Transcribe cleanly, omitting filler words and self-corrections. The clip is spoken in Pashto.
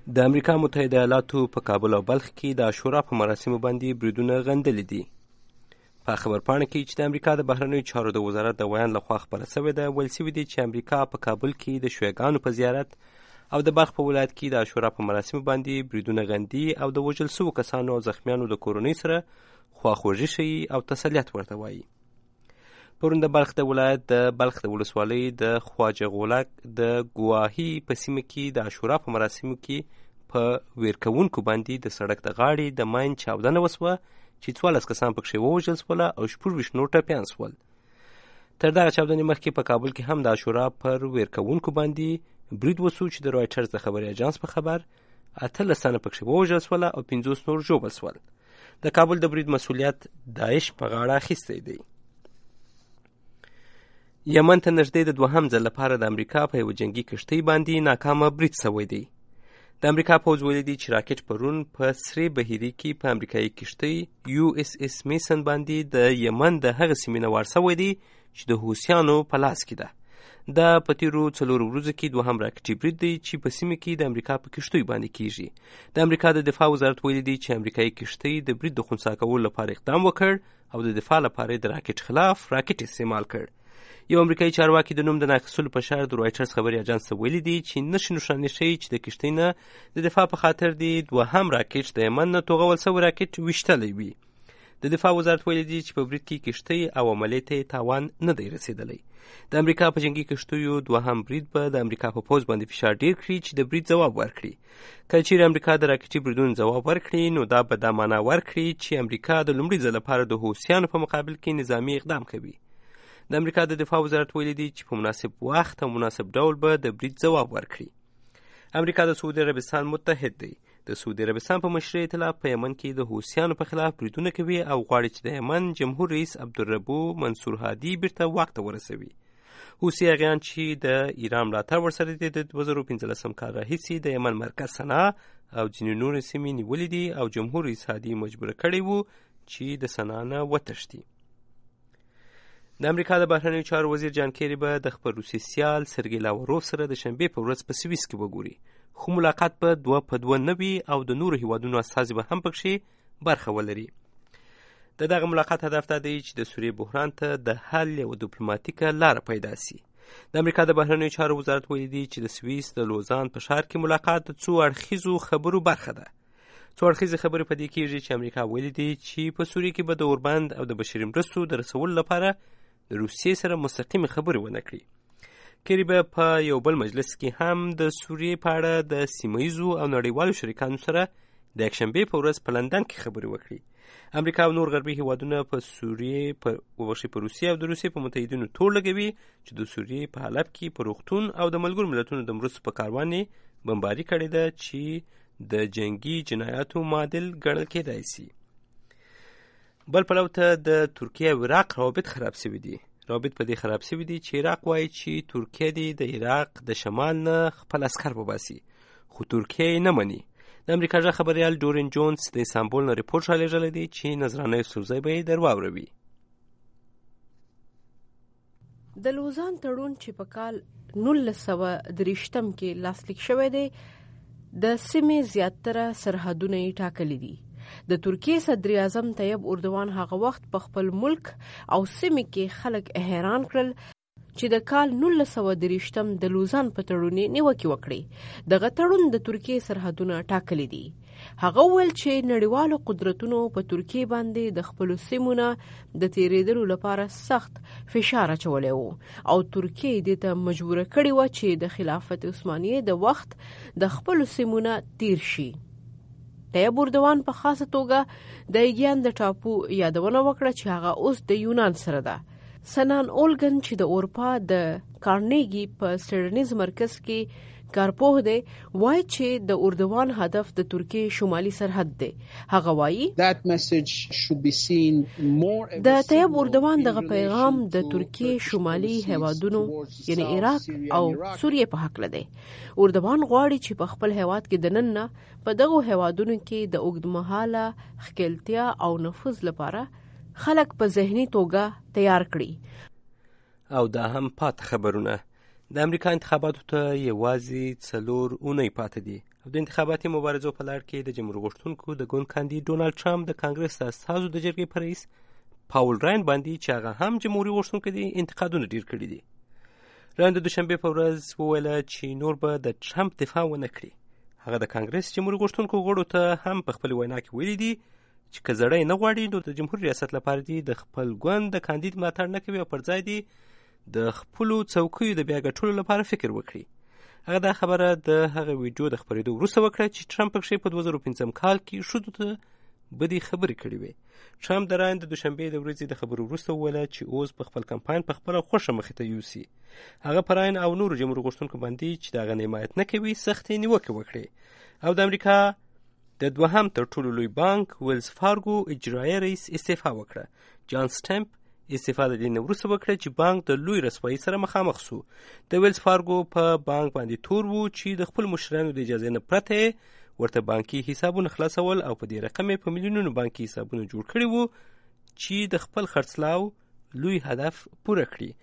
د امریکا متحده ایالاتو په کابل او بلخ کې د عاشورا په مراسمو باندې بریدونه غندلي دي. په خبرپاڼه کې چې د امریکا د بهرنیو چارو د وزارت د ویان لخوا خپره شوې ده، ویل شوي دي چې امریکا په کابل کې د شیعګانو په زیارت او د بلخ په ولایت کې د عاشورا په مراسمو باندې بریدونه غندي او د وژل شوو کسانو او زخمیانو د کورنۍ سره خواخوږي ښیي او تسلیت ورته وایي. پرون د بلخ د ولایت د بلخ د ولسوالۍ د خواجه غولک د ګواهي په سیمه کې د عاشورا په مراسمو کې په ویرکوونکو باندې د سړک د غاړې د ماین چاودنه وسوه چې 14 کسان پکښې ووژل شوله او 26 نور ټپیان شول. تر دغه چاودنې مخکې په کابل کې هم د عاشورا پر ویرکوونکو باندې برید وسو چې د رویټرز د خبري اجانس په خبر 18 تنه پکښې ووژل شوله او 50 نور ژوبل شول. د کابل د برید مسؤلیت داعش په غاړه اخیستی دی. یمن ته نږدې د دوهم ځل لپاره د امریکا په یوه جنګي کښتۍ باندې ناکامه برید شوی دی. د امریکا پوځ ویلي دي چې راکټ پرون په سرې بحیرې کې په امریکایي کښتۍ USS میسن باندې د یمن د هغه سیمې نه وار شوی دی چې د حوثیانو په لاس کې ده. دا په تېرو 4 ورځو کې دوهم راکټي برید دی چې په سیمه کې د امریکا په کښتیو باندې کیږي. د امریکا د دفاع وزارت ویلي دی چې امریکایي کښتۍ د برید د خنثی کولو لپاره اقدام وکړ او د دفاع لپاره د راکټ خلاف راکټ استعمال کړ. یو امریکایي چارواکي د نوم د ناخیستلو په شرط د رویټرز خبري اجانس ته ویلي دي چې نښې نښانې ښیي چې د کښتۍ نه د دفاع په خاطر د دوهم راکټ د یمن نه توغول شوی راکټ ویشتلی وي. د دفاع وزارت ویلي دي چې په برید کې کښتۍ او عملیې ته یې تاوان نه دی رسېدلی. د امریکا په جنګي کښتیو دوهم برید به د امریکا په پوځ باندې فشار ډیر کړي چې د برید ځواب ورکړي. کله چیرې امریکا د راکټي بریدونو ځواب ورکړي نو دا به دا معنا ورکړي چې امریکا د لومړي ځل لپاره د حوثیانو په مقابل کې نظامي اقدام کوي. د امریکا د دفاع وزارت ویلي دي چې په مناسب وخت او مناسب ډول به د برید ځواب ورکړي. امریکا د سعودي عربستان متحد دی. د سعودي عربستان په مشرۍ اطلاف په یمن کې د حوثیانو په خلاف بریدونه کوي او غواړي چې د یمن جمهور رئیس عبدالربو منصور هادي بیرته واک ته ورسوي. حوثي هغیان چې د ایران ملاتړ ورسره دي د 2015 کال راهیسې د یمن مرکز صنعا او ځینې نورې سیمې نیولې دي او جمهور رئیس هادي مجبوره کړی وو چې د صنعا نه وتښتي. د امریکا د بهرنیو چارو وزیر جان کیری به د خپل روسي سیال سرګی لاوروف سره د شنبې په ورځ په سویس کې وګوري، خو ملاقات به 2 په 2 نه وي او د نورو هیوادونو استازي به هم پکښې برخه ولري. د دغه ملاقات هدف دا دی چې د سوریې بحران ته د حل یوه ډیپلوماتیکه لاره پیدا سي. د امریکا د بهرنیو چارو وزارت ویلي دی چې د سویس د لوزان په ښار کې ملاقات د څو اړخیزو خبرو برخه ده. څو اړخیزې خبرې په دې کېږي چې امریکا ویلي دی چې په سوریې کې به د اوربند او د بشري مرستو د رسولو لپاره د روسیې سره مستقیمې خبرې ونه کړي. کیری به په یو بل مجلس کې هم د سوریې په اړه د سیمه ییزو او نړیوالو شریکانو سره د یکشنبې په ورځ په لندن کې خبرې وکړي. امریکا او نور غربي هیوادونه په سوریې په روسیې او د روسیې په متحدینو تور لګوي چې د سوریې په حلب کې په روغتون او د ملګرو ملتونو د مرستو په کاروان یې بمباري کړې ده چې د جنګي جنایاتو معادل ګڼل کېدای سي. بل پلو ته د ترکیه او عراق روابط خراب شوي دي. روابط په دې خراب شوي دي چې عراق وایي چې ترکیه دې د عراق د شمال نه خپل عسکر وباسي، خو ترکیه یې نه مني. د امریکا ژغ خبریال ډورین جونز د استانبول نه ریپورټ رالیږلی دی چې نظرانه یوسفزی به یې در واوروي. د لوزان تړون چې په کال 1923 کې لاسلیک شوی دی د سیمې زیاتره سرحدونه یې ټاکلي دي. د ترکیې صدر اعظم طیب اردوان هغه وخت په خپل ملک او سیمې کې خلک حیران کړل چې د کال 1923 د لوزان په تړون نیوکې وکړي. دغه تړون د ترکیې سرحدونه ټاکلي دي. هغه ویل چې نړیوالو قدرتونو په ترکیې باندې د خپلو سیمو نه د تیریدلو لپاره سخت فشار اچولی و او ترکیې دې ته مجبوره کړې وه چې د خلافت عثمانیې د وخت د خپلو سیمو نه تیر شي. طیب اردوان په خاصه توګه د ایګیان د ټاپو یادونه وکړه چې هغه اوس د یونان سره ده. سنان اولګن چې د اروپا د کارنیګي په څیړنیز مرکز کې کارپوه دی وایي چې د اردوان هدف د ترکیې شمالي سرحد دی. هغه وایي د طیب اردوان دغه پیغام د ترکیې شمالي هیوادونو یعنی عراق او سوریې په حق دی. اردوان غواړي چې په خپل هیواد کې د نن نه په دغو هیوادونو کې د اوږدمهاله ښکیلتیا او نفوذ لپاره خلک په ذهني توګه تیار کړي. او دا هم پات خبرونه. د امریکا انتخاباتو ته یوازې 4 اونۍ پاتې دي او د انتخاباتي مبارزو په لړ کې د جمهور غوښتونکو د ګوند کاندید ډونالډ ټرمپ د کانګرس د استازو د جرګې په رئیس پاول راین باندې چې هغه هم جمهوري غوښتونکی دی انتقادونه ډیر کړي دي. راین د دوشنبې په ورځ وویله چې نور به د ټرمپ دفاع ونه کړي. هغه د کانګرس جمهوري غوښتونکو غړو ته هم په خپل وینا کې ویلي دي چې که زړی نه غواړي نو د جمهور ریاست لپاره دی د خپل ګوند د کاندید ملاتړ نه کوي او پر ځای دی د خپلو څوکیو د بیا ګټلو لپاره فکر وکړي. هغه دا خبره د هغه ویډیو د خپرېدو وروسته وکړه چې ټرمپ پکښې په 2015 کال کې ښځو ته بدې خبرې کړې وې. ټرمپ د راین د دوشنبې د ورځې د خبرو وروسته وویله چې اوس په خپل کمپاین په خپله خوښه مخې ته یوسي. هغه په راین او نورو جمهور غوښتونکو باندې چې د هغه حمایت نه کوي سختې نیوکې وکړې او د امریکا د دوهم تر ټولو لوی بانک ویلز فارګو اجرایي رئیس استعفا وکړه. جان سټمپ استعفا د دې نه وروسته وکړه چې بانک د لوی رسوایي سره مخامخ سو. د ویلز فارګو په بانک باندې تور و چې د خپل مشرانو د اجازې نه پرته ورته بانکي حسابونه خلاصول او په دې رقم په میلیونونو بانکي حسابونه جوړ کړي وو چې د خپل خرڅلاو لوی هدف پوره کړي.